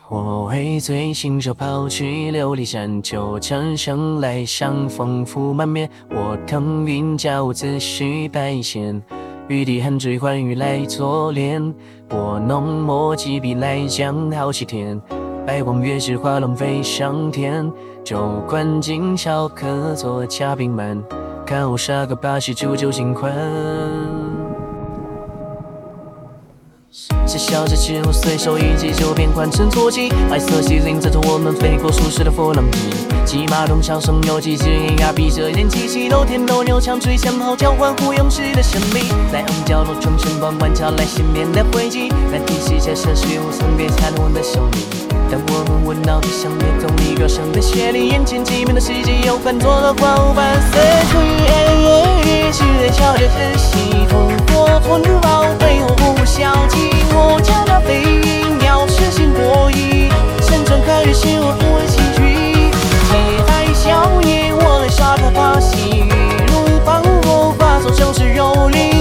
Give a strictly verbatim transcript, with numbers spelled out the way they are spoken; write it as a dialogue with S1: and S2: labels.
S1: 我会醉醒手抛去琉璃山，纠缠生来相逢负满面。我腾云驾雾自诩白仙，玉帝寒追欢愉来作恋。拨弄墨几笔来将好戏填，白光月是花龙飞上天。酒馆今宵客坐嘉宾满，看我杀个八十煮酒新欢。是笑着之后随手一击，就变换成坐骑。白色系领着我们飞过舒适的佛朗机，骑马东桥上有几只银牙，闭着眼七七楼天斗牛枪吹响号交换呼勇士的胜利。在暗角落重生光万桥来新年的回忆，难题是这社区无从别残我的手里。当我们闻到地上灭动力飙升的血力，眼前几面的世界又换作了花无半色出于是在笑着日系通过吞vào背后不消极。我家那飞鹰要实行博弈，山川开日是我不问戏剧。街台宵夜我来耍个把戏，如放我发作就是蹂躏。